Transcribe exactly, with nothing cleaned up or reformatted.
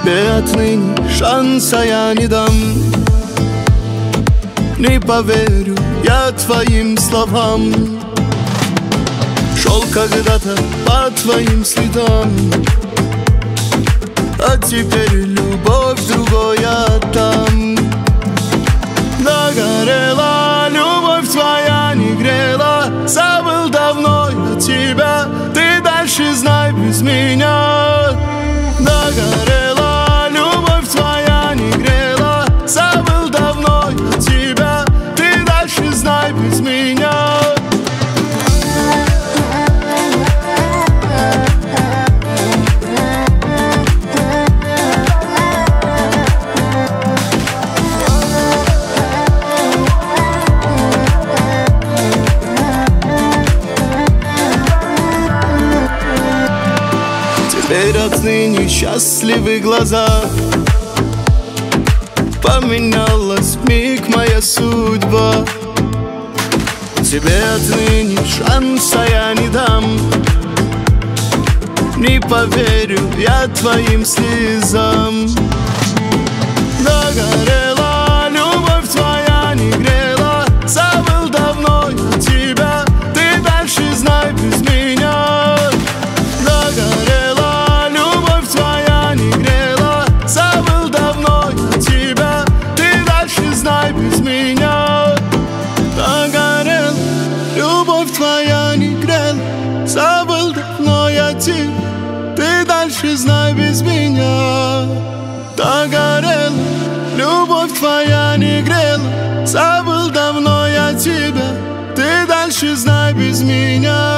Тебе отныне шанса я не дам. Не поверю я твоим словам. Шел когда-то по твоим следам, а теперь любовь другая там. Догорела, любовь твоя не грела. Забыл давно я тебя, ты дальше знай без меня. Догорела, любовь твоя не грела. Забыл давно я тебя, ты дальше знай без меня. Теперь отныне счастливы глаза. Поменялась вмиг моя судьба. Тебе отныне шанса я не дам. Не поверю я твоим слезам. Догорела, любовь твоя не грела. Забыл давно я тебя, ты дальше знай без меня. Догорела, любовь твоя не грела. Забыл давно я тебя, ты дальше знай без меня. Догорела, любовь твоя не грела. Забыл давно я тебя, ты дальше знай без меня. Догорела, любовь твоя не грела. Забыл давно я тебя, ты дальше знай без меня.